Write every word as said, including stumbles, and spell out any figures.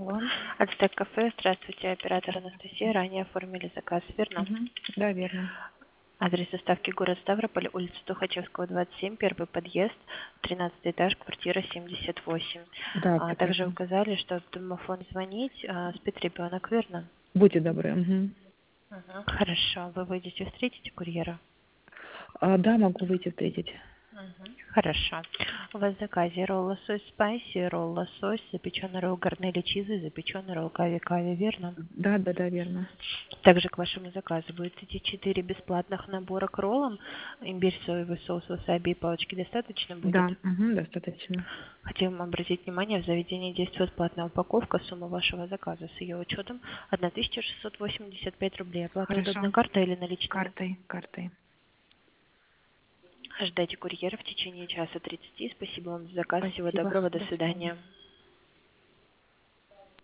Алло. Ацтек кафе. Здравствуйте, оператор Анастасия. Ранее оформили заказ, верно? Угу. Да, верно. Адрес доставки город Ставрополь, улица Тухачевского, двадцать семь, первый подъезд, тринадцатый этаж, квартира семьдесят восемь. Да, А также прекрасно. указали, что в домофон звонить а, спит ребенок, верно? Будьте добры. Угу. Мгм. Хорошо. Вы выйдете встретите курьера? А, да, могу выйти встретить. Мгм. Хорошо. У вас в заказе ролл лосось спайси, ролл лосось, запеченный ролл гарнели чизы, запеченный ролл кави-кави, верно? Да, да, да, верно. Также к вашему заказу будет идти четыре бесплатных набора к роллам. Имбирь, соевый соус, васаби и палочки достаточно будет? Да, угу, достаточно. Хотим обратить внимание, в заведении действует платная упаковка. Сумма вашего заказа с ее учетом тысяча шестьсот восемьдесят пять рублей. Оплата удобной Хорошо. картой или наличными? Картой, картой. Ожидайте курьера в течение часа тридцати. Спасибо вам за заказ. Всего Спасибо. доброго. До До свидания. свидания.